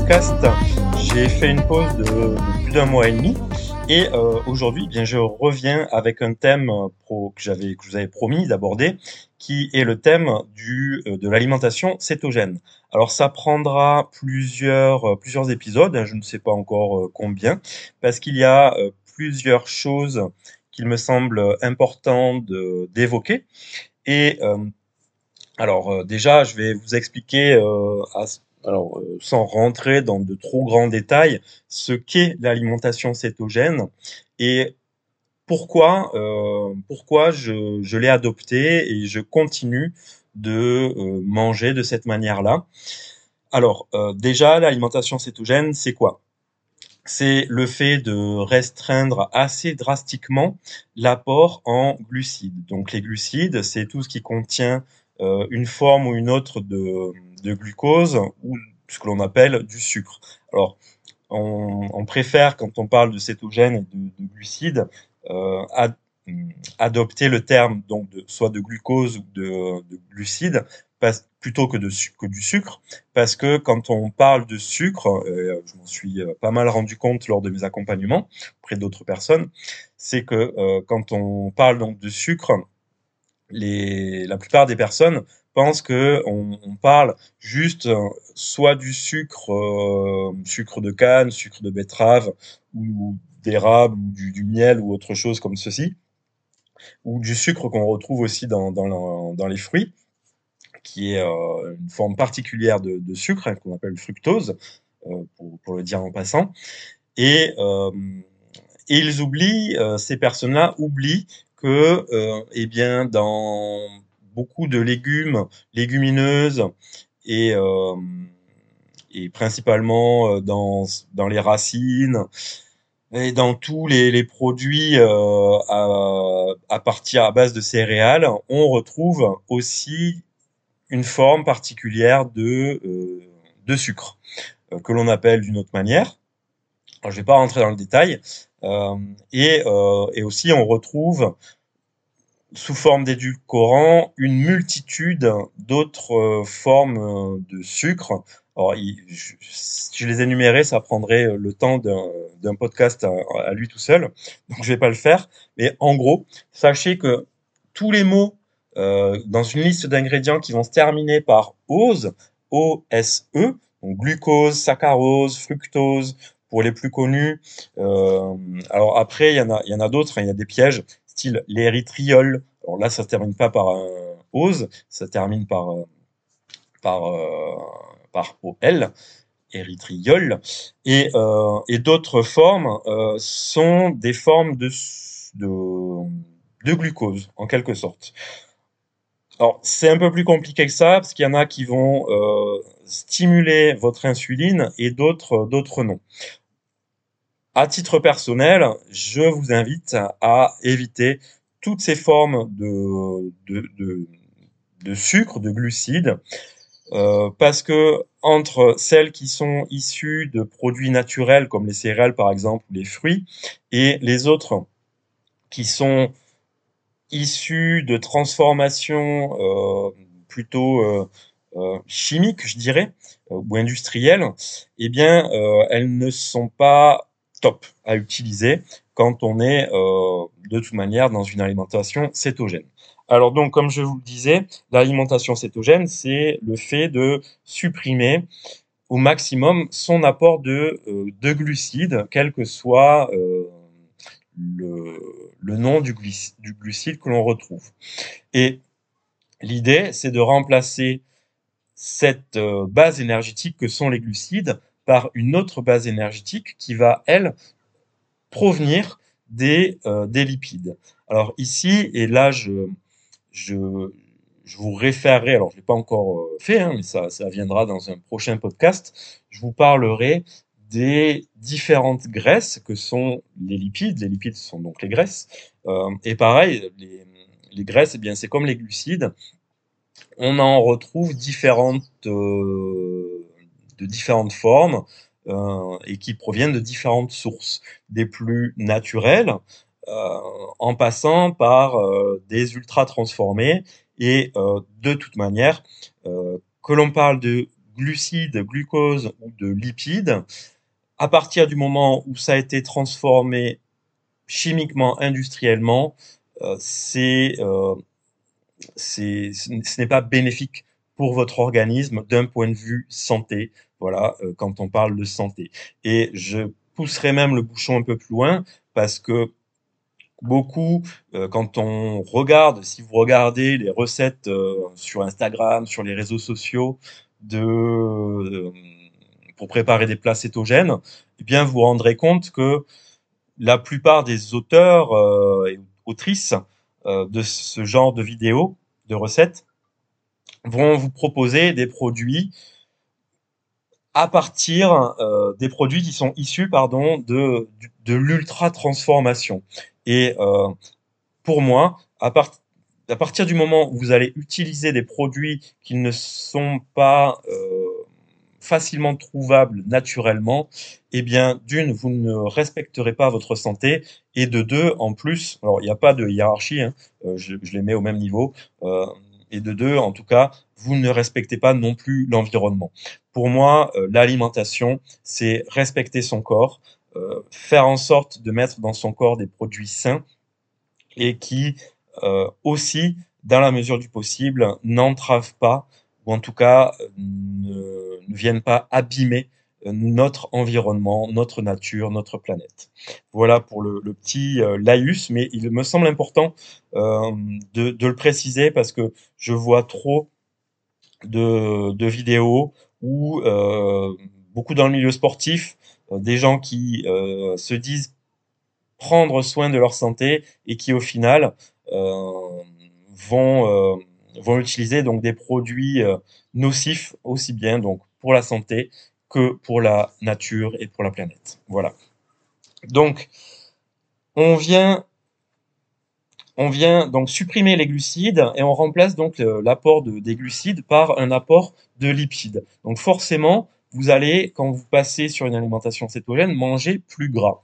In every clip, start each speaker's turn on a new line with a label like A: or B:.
A: podcast. J'ai fait une pause de plus d'un mois et demi et aujourd'hui, bien, je reviens avec un thème que je vous avais promis d'aborder, qui est le thème de l'alimentation cétogène. Alors, ça prendra plusieurs épisodes, hein, je ne sais pas encore combien, parce qu'il y a plusieurs choses qu'il me semble important d'évoquer. Et déjà, je vais vous expliquer, sans rentrer dans de trop grands détails, ce qu'est l'alimentation cétogène et pourquoi je l'ai adoptée et je continue de manger de cette manière-là. Alors, déjà, l'alimentation cétogène, c'est quoi? C'est le fait de restreindre assez drastiquement l'apport en glucides. Donc les glucides, c'est tout ce qui contient une forme ou une autre de glucose ou ce que l'on appelle du sucre. Alors, on préfère, quand on parle de cétogène et de glucides, euh, ad- adopter le terme donc soit de glucose ou de glucides plutôt que du sucre, parce que quand on parle de sucre, je m'en suis pas mal rendu compte lors de mes accompagnements auprès d'autres personnes, c'est que quand on parle donc de sucre, la plupart des personnes pensent que on parle juste soit du sucre, sucre de canne, sucre de betterave ou d'érable ou du miel ou autre chose comme ceci, ou du sucre qu'on retrouve aussi dans les fruits, qui est une forme particulière de sucre hein, qu'on appelle le fructose, pour le dire en passant. Et, euh, et ces personnes-là oublient que, eh bien, dans beaucoup de légumineuses et, euh, et principalement dans les racines et dans tous les produits à base de céréales, on retrouve aussi une forme particulière de sucre que l'on appelle d'une autre manière. Alors, je vais pas rentrer dans le détail. Et aussi, on retrouve sous forme d'édulcorants une multitude d'autres formes de sucre. Alors, si je les énumérais, ça prendrait le temps d'un podcast à lui tout seul. Donc, je vais pas le faire. Mais en gros, sachez que tous les mots dans une liste d'ingrédients qui vont se terminer par ose, O-S-E, donc glucose, saccharose, fructose, pour les plus connus. Euh, alors après, il y en a d'autres, hein, il y a des pièges, style l'érythriol. Alors là, ça se termine pas par un ose, ça termine par, euh, par OL, érythriol. Et d'autres formes sont des formes de glucose, en quelque sorte. Alors, c'est un peu plus compliqué que ça, parce qu'il y en a qui vont stimuler votre insuline et d'autres non. À titre personnel, je vous invite à éviter toutes ces formes de sucre, de glucides, parce que entre celles qui sont issues de produits naturels comme les céréales par exemple ou les fruits et les autres qui sont issues de transformations plutôt chimiques, je dirais, ou industrielles, eh bien, elles ne sont pas top à utiliser quand on est de toute manière dans une alimentation cétogène. Alors donc, comme je vous le disais, l'alimentation cétogène, c'est le fait de supprimer au maximum son apport de glucides, quel que soit le nom du glucide que l'on retrouve. Et l'idée, c'est de remplacer cette base énergétique que sont les glucides par une autre base énergétique qui va, elle, provenir des lipides. Alors ici, et là, je, je vous référerai, alors je ne l'ai pas encore fait, hein, mais ça viendra dans un prochain podcast, je vous parlerai des différentes graisses que sont les lipides. Les lipides sont donc les graisses. Et pareil, les graisses, eh bien, c'est comme les glucides. On en retrouve de différentes formes et qui proviennent de différentes sources, des plus naturelles, euh, en passant par des ultra transformés et de toute manière, que l'on parle de glucides, glucose ou de lipides, à partir du moment où ça a été transformé chimiquement, industriellement, ce n'est pas bénéfique pour votre organisme d'un point de vue santé. Voilà, quand on parle de santé. Et je pousserai même le bouchon un peu plus loin parce que beaucoup, quand on regarde, si vous regardez les recettes sur Instagram, sur les réseaux sociaux pour préparer des plats cétogènes, eh bien vous vous rendrez compte que la plupart des auteurs et autrices de ce genre de vidéos, de recettes, vont vous proposer des produits à partir des produits qui sont issus, pardon, de l'ultra transformation. Et pour moi, à partir du moment où vous allez utiliser des produits qui ne sont pas facilement trouvables naturellement, eh bien, d'une, vous ne respecterez pas votre santé, et de deux, en plus, alors il n'y a pas de hiérarchie, hein, je les mets au même niveau, euh, et de deux, en tout cas, vous ne respectez pas non plus l'environnement. Pour moi, l'alimentation, c'est respecter son corps, faire en sorte de mettre dans son corps des produits sains et qui aussi, dans la mesure du possible, n'entravent pas, ou en tout cas ne viennent pas abîmer notre environnement, notre nature, notre planète. Voilà pour le petit laïus, mais il me semble important de le préciser parce que je vois trop de vidéos où beaucoup dans le milieu sportif, des gens qui se disent prendre soin de leur santé et qui au final euh, vont vont utiliser donc des produits nocifs aussi bien donc pour la santé que pour la nature et pour la planète. Voilà. Donc on vient on vient donc supprimer les glucides et on remplace donc l'apport des glucides par un apport de lipides. Donc forcément, vous allez, quand vous passez sur une alimentation cétogène, manger plus gras.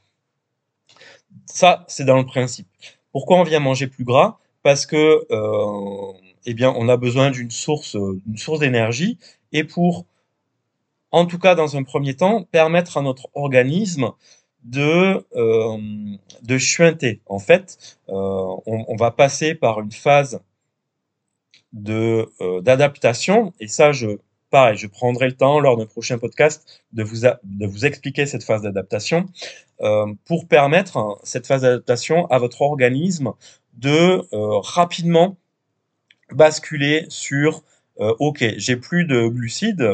A: Ça, c'est dans le principe. Pourquoi on vient manger plus gras? Parce que, eh bien, on a besoin d'une source d'énergie et pour, en tout cas dans un premier temps, permettre à notre organisme de chuinter. En fait, on va passer par une phase d'adaptation et ça, pareil, je prendrai le temps lors d'un prochain podcast de vous expliquer cette phase d'adaptation pour permettre cette phase d'adaptation à votre organisme de rapidement basculer sur OK, j'ai plus de glucides,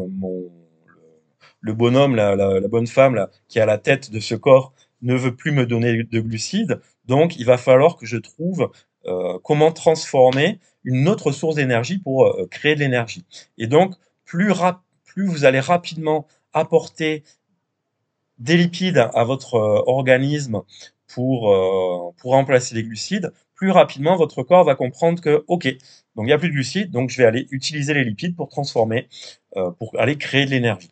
A: le bonhomme, la bonne femme là, qui est à la tête de ce corps ne veut plus me donner de glucides, donc il va falloir que je trouve comment transformer une autre source d'énergie pour créer de l'énergie. Et donc, plus vous allez rapidement apporter des lipides à votre organisme pour remplacer les glucides, plus rapidement votre corps va comprendre que, ok, donc il n'y a plus de glucides, donc je vais aller utiliser les lipides pour transformer, pour aller créer de l'énergie.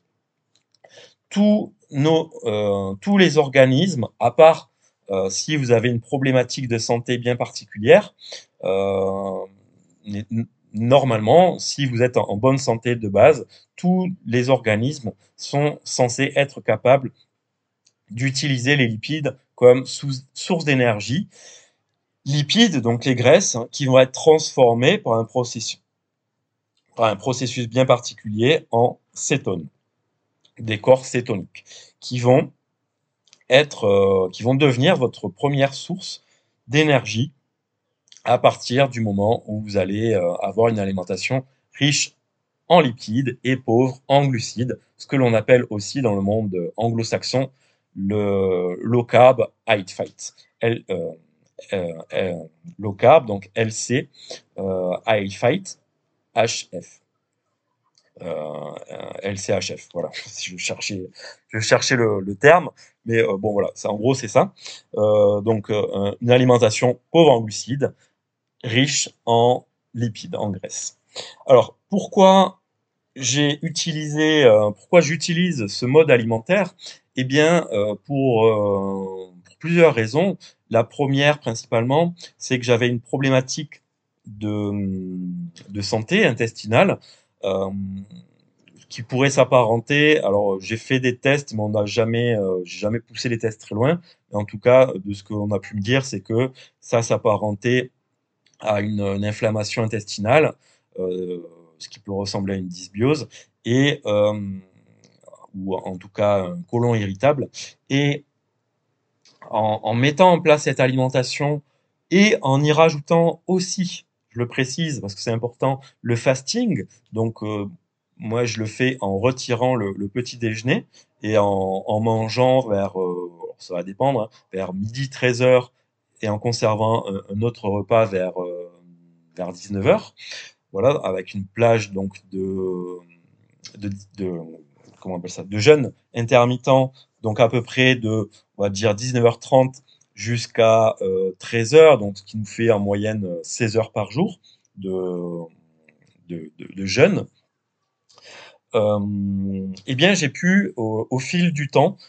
A: Tous les organismes, à part si vous avez une problématique de santé bien particulière, euh, normalement, si vous êtes en bonne santé de base, tous les organismes sont censés être capables d'utiliser les lipides comme source d'énergie. Lipides, donc les graisses, hein, qui vont être transformées par un processus bien particulier en cétones, des corps cétoniques, qui vont qui vont devenir votre première source d'énergie à partir du moment où vous allez avoir une alimentation riche en lipides et pauvre en glucides, ce que l'on appelle aussi dans le monde anglo-saxon le low carb high fat. Low carb, donc LC, high fat, HF. LCHF, voilà, je cherchais le terme, mais bon voilà, en gros c'est ça. Donc une alimentation pauvre en glucides, riche en lipides, en graisses. Alors pourquoi j'utilise ce mode alimentaire? Eh bien, pour plusieurs raisons. La première, principalement, c'est que j'avais une problématique de santé intestinale, euh, qui pourrait s'apparenter. Alors, j'ai fait des tests, mais j'ai jamais poussé les tests très loin. Mais en tout cas, de ce qu'on a pu me dire, c'est que ça s'apparentait à une inflammation intestinale, ce qui peut ressembler à une dysbiose, et ou en tout cas un côlon irritable. Et en mettant en place cette alimentation et en y rajoutant aussi, je le précise parce que c'est important, le fasting. Donc moi je le fais en retirant le petit déjeuner et en mangeant vers, ça va dépendre, hein, vers midi 13 heures et en conservant un autre repas vers 19 heures. Voilà, avec une plage donc de comment on appelle ça, de jeûne intermittent, donc à peu près de, on va dire 19h30 jusqu'à 13 heures, donc ce qui nous fait en moyenne 16 heures par jour de, de jeûne. Eh bien, j'ai pu, au fil du temps,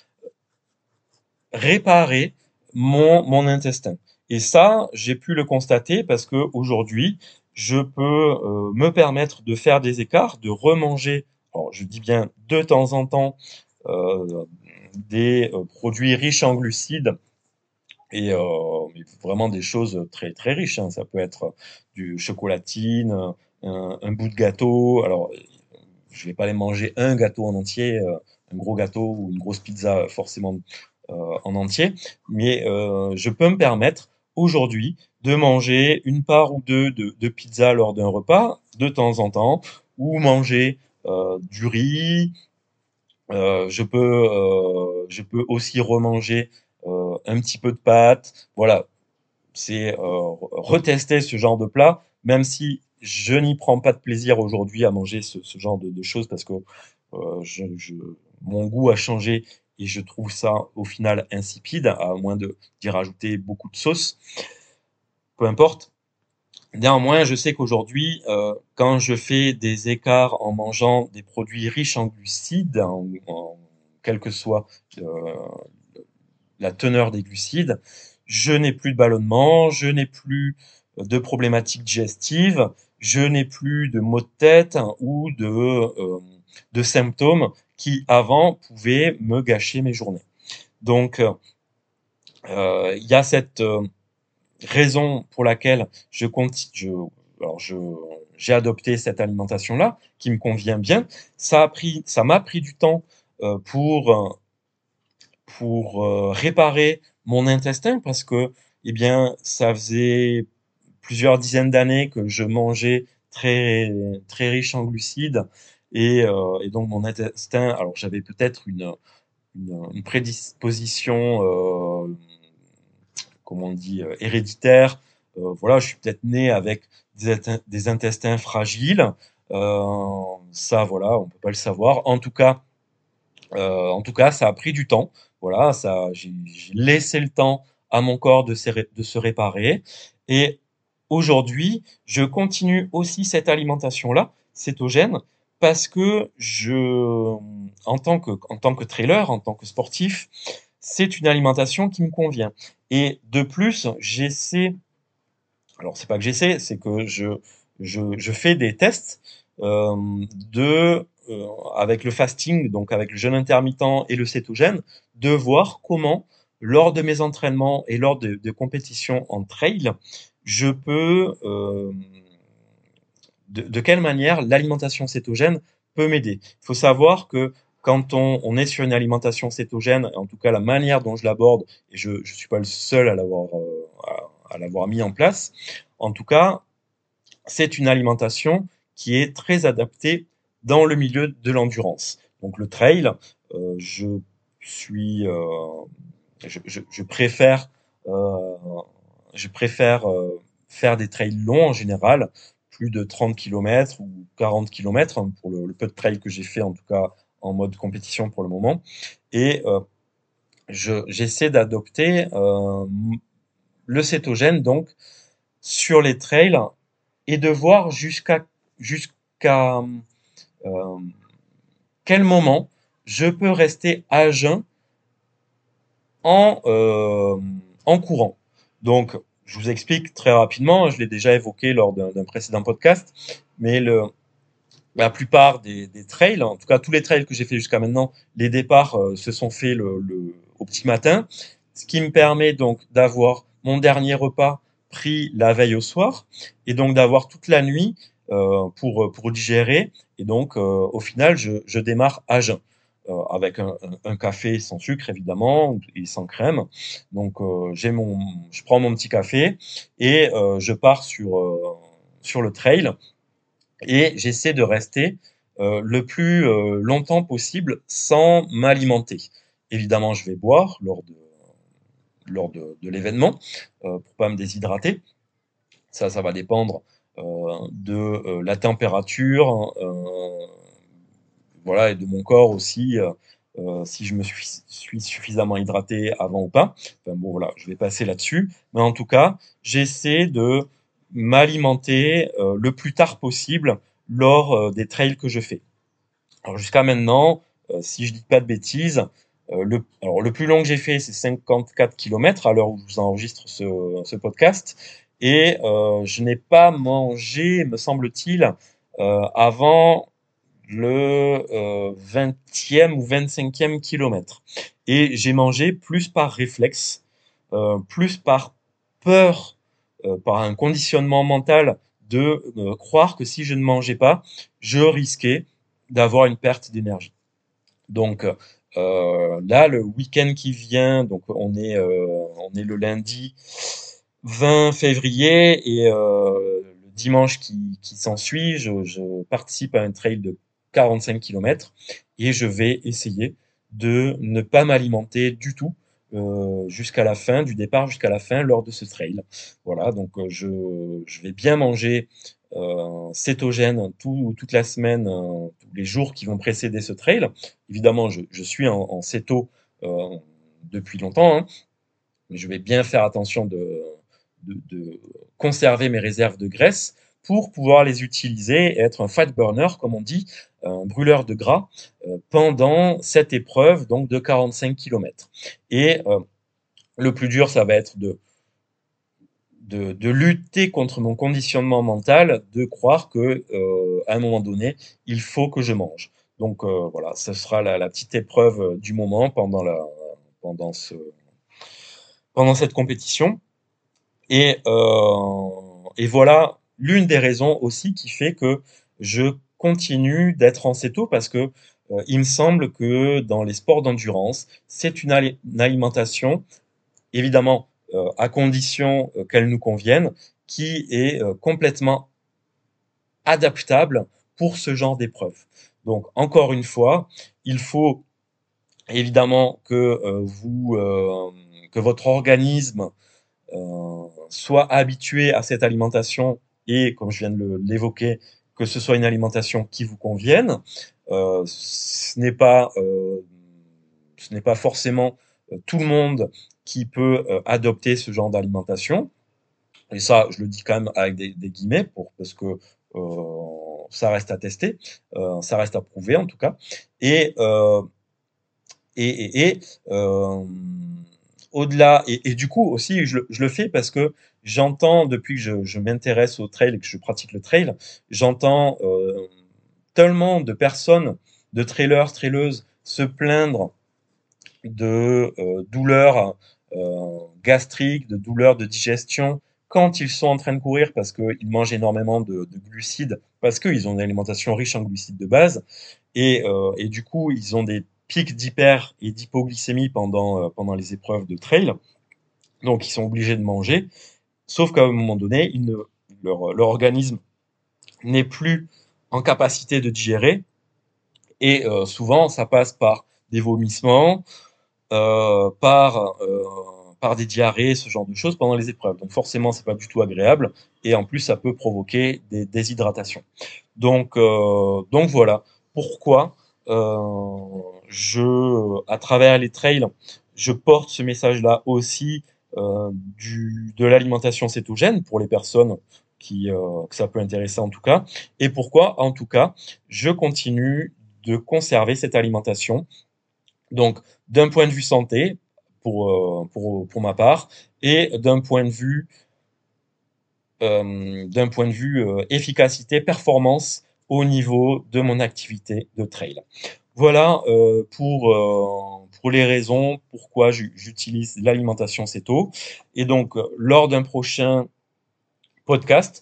A: réparer mon intestin. Et ça, j'ai pu le constater parce que aujourd'hui, je peux me permettre de faire des écarts, de remanger, alors je dis bien de temps en temps, euh, des produits riches en glucides et mais vraiment des choses très très riches, hein. Ça peut être du chocolatine, un bout de gâteau. Alors, je vais pas aller manger un gâteau en entier, un gros gâteau ou une grosse pizza forcément en entier, mais je peux me permettre aujourd'hui de manger une part ou deux de pizza lors d'un repas de temps en temps, ou manger du riz. Je peux aussi remanger un petit peu de pâtes. Voilà, c'est retester ce genre de plat, même si je n'y prends pas de plaisir aujourd'hui à manger ce genre de choses parce que mon goût a changé et je trouve ça au final insipide, à moins d'y rajouter beaucoup de sauce. Peu importe. Néanmoins, je sais qu'aujourd'hui, quand je fais des écarts en mangeant des produits riches en glucides, quelle que soit euh, la teneur des glucides, je n'ai plus de ballonnement, je n'ai plus de problématiques digestives, je n'ai plus de maux de tête, hein, ou de symptômes qui avant pouvaient me gâcher mes journées. Donc, il y a cette raison pour laquelle j'ai adopté cette alimentation-là, qui me convient bien. Ça m'a pris du temps euh, pour euh, réparer mon intestin parce que, eh bien, ça faisait plusieurs dizaines d'années que je mangeais très très riche en glucides et donc mon intestin, alors j'avais peut-être une prédisposition, comment on dit, héréditaire. Voilà, je suis peut-être né avec des intestins fragiles. Ça, voilà, on peut pas le savoir. En tout cas, ça a pris du temps. Voilà, j'ai laissé le temps à mon corps de se réparer. Et aujourd'hui, je continue aussi cette alimentation-là, cétogène, parce que en tant que trailer, en tant que sportif, c'est une alimentation qui me convient. Et de plus, alors c'est pas que j'essaie, c'est que je fais des tests avec le fasting, donc avec le jeûne intermittent et le cétogène, de voir comment, lors de mes entraînements et lors de compétitions en trail, je peux, de quelle manière l'alimentation cétogène peut m'aider. Il faut savoir que quand on est sur une alimentation cétogène, en tout cas la manière dont je l'aborde, et je ne suis pas le seul à l'avoir mis en place, en tout cas, c'est une alimentation qui est très adaptée dans le milieu de l'endurance. Donc le trail, suis, je préfère, euh, je préfère faire des trails longs en général, plus de 30 kilomètres ou 40 kilomètres, hein, pour le peu de trails que j'ai fait, en tout cas en mode compétition pour le moment. Et j'essaie d'adopter le cétogène donc sur les trails et de voir jusqu'à euh, quel moment je peux rester à jeun en, en courant. Donc, je vous explique très rapidement, je l'ai déjà évoqué lors d'un précédent podcast, mais la plupart des trails, en tout cas tous les trails que j'ai fait jusqu'à maintenant, les départs se sont faits au petit matin, ce qui me permet donc d'avoir mon dernier repas pris la veille au soir et donc d'avoir toute la nuit pour digérer. Et donc au final, je démarre à jeun. Avec un café sans sucre évidemment et sans crème. Donc je prends mon petit café et je pars sur le trail et j'essaie de rester le plus longtemps possible sans m'alimenter. Évidemment, je vais boire lors de l'événement pour pas me déshydrater. Ça va dépendre de la température, voilà, et de mon corps aussi, si je suis suffisamment hydraté avant ou pas. Enfin, bon, voilà, je vais passer là-dessus. Mais en tout cas, j'essaie de m'alimenter le plus tard possible lors des trails que je fais. Alors jusqu'à maintenant, si je dis pas de bêtises, alors le plus long que j'ai fait, c'est 54 kilomètres à l'heure où je vous enregistre ce podcast. Et je n'ai pas mangé, me semble-t-il, avant le 20e ou 25e kilomètre. Et j'ai mangé plus par réflexe, plus par peur, par un conditionnement mental de croire que si je ne mangeais pas, je risquais d'avoir une perte d'énergie. Donc là, le week-end qui vient, donc on est le lundi 20 février et le dimanche qui s'ensuit, je participe à un trail de 45 kilomètres et je vais essayer de ne pas m'alimenter du tout jusqu'à la fin, du départ jusqu'à la fin lors de ce trail. Voilà, donc je vais bien manger cétogène toute la semaine, tous les jours qui vont précéder ce trail. Évidemment, je suis en céto euh, depuis longtemps, hein, mais je vais bien faire attention de conserver mes réserves de graisse pour pouvoir les utiliser et être un fat burner, comme on dit, un brûleur de gras, pendant cette épreuve donc de 45 kilomètres. Et le plus dur, ça va être de lutter contre mon conditionnement mental, de croire que à un moment donné, il faut que je mange. Donc voilà, ce sera la petite épreuve du moment pendant ce, pendant cette compétition. Et voilà l'une des raisons aussi qui fait que je continue d'être en céto parce que il me semble que dans les sports d'endurance, c'est une alimentation, évidemment à condition qu'elle nous convienne, qui est complètement adaptable pour ce genre d'épreuve. Donc encore une fois, il faut évidemment que votre organisme soit habitué à cette alimentation et, comme je viens de l'évoquer, que ce soit une alimentation qui vous convienne. Ce n'est pas forcément tout le monde qui peut adopter ce genre d'alimentation. Et ça, je le dis quand même avec des guillemets parce que ça reste à tester, ça reste à prouver en tout cas. Et et au-delà, et du coup aussi, je le fais parce que j'entends, depuis que je m'intéresse au trail et que je pratique le trail, j'entends tellement de personnes, de trailers, traileuses, se plaindre de douleurs gastriques, de douleurs de digestion quand ils sont en train de courir parce qu'ils mangent énormément de glucides, parce qu'ils ont une alimentation riche en glucides de base, et du coup, ils ont des pics d'hyper et d'hypoglycémie pendant les épreuves de trail. Donc, ils sont obligés de manger. Sauf qu'à un moment donné, leur organisme n'est plus en capacité de digérer. Et souvent, ça passe par des vomissements, euh, par, euh, par des diarrhées, ce genre de choses pendant les épreuves. Donc forcément, c'est pas du tout agréable. Et en plus, ça peut provoquer des déshydratations. Donc voilà pourquoi à travers les trails, je porte ce message-là aussi de l'alimentation cétogène pour les personnes que ça peut intéresser en tout cas, et pourquoi en tout cas je continue de conserver cette alimentation. Donc d'un point de vue santé pour ma part et d'un point de vue efficacité, performance au niveau de mon activité de trail. Voilà pour les raisons pourquoi j'utilise l'alimentation céto. Et donc, lors d'un prochain podcast,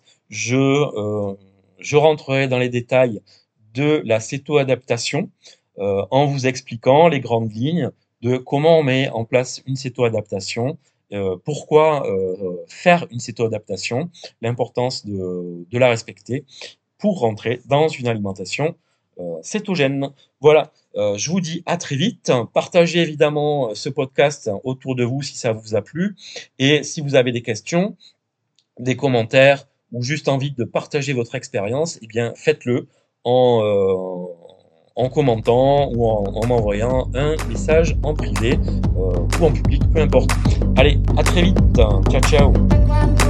A: je rentrerai dans les détails de la céto-adaptation en vous expliquant les grandes lignes de comment on met en place une céto-adaptation, pourquoi faire une céto-adaptation, l'importance de la respecter pour rentrer dans une alimentation cétogène. Voilà, je vous dis à très vite. Partagez évidemment ce podcast autour de vous si ça vous a plu. Et si vous avez des questions, des commentaires ou juste envie de partager votre expérience, eh bien faites-le en, en commentant ou en m'envoyant un message en privé ou en public, peu importe. Allez, à très vite. Ciao, ciao.